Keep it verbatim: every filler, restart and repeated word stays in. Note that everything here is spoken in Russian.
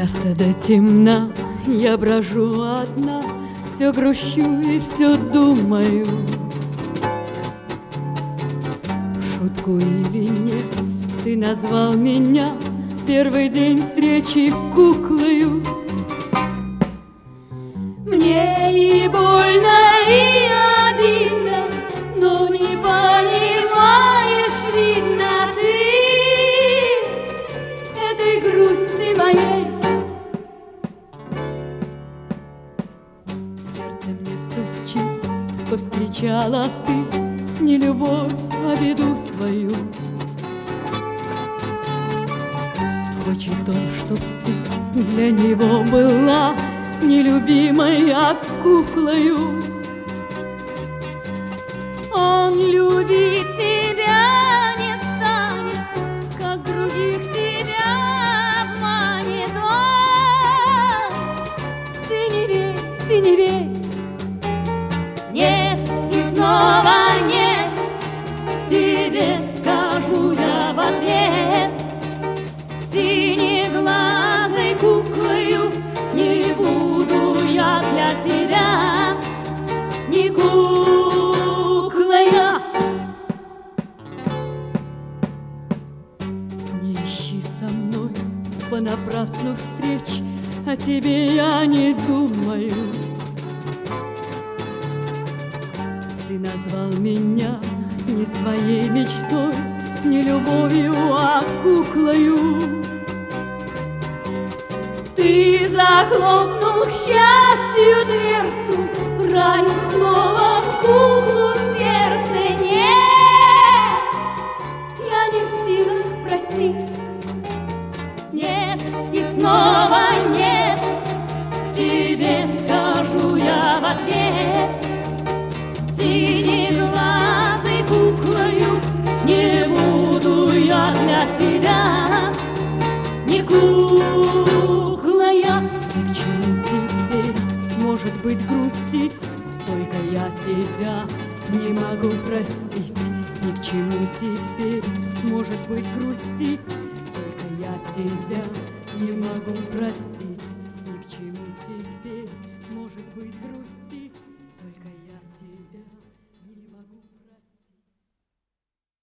Часто до темна я брожу одна, все грущу и все думаю, шутку или нет, ты назвал меня в первый день встречи куклою. Мне и больно, и обидно, но не понимаешь, видно, ты этой грусти моей. Сердце мне стучит, повстречала ты не любовь, а беду свою. Хочет он, чтоб ты для него была нелюбимой, а куклою. Он любить тебя не станет, как других тебя обманет он. Ты не верь, ты не верь, нет и снова нет, тебе скажу я в ответ. Синеглазой куклою не буду я для тебя, не кукла я. Не ищи со мной понапрасну встреч, о тебе я не думаю. Ты назвал меня не своей мечтой, не любовью, а куклою. Ты захлопнул к счастью дверцу, ранил словом куклу в сердце. Нет, я не в силах простить. Нет и снова нет, тебе скажу я в ответ. Синеглазой куклою не буду я для тебя, не кукла я. Ни к чему теперь, может быть, грустить, только я тебя не могу простить. Ни к чему теперь, может быть, грустить, только я тебя не могу простить.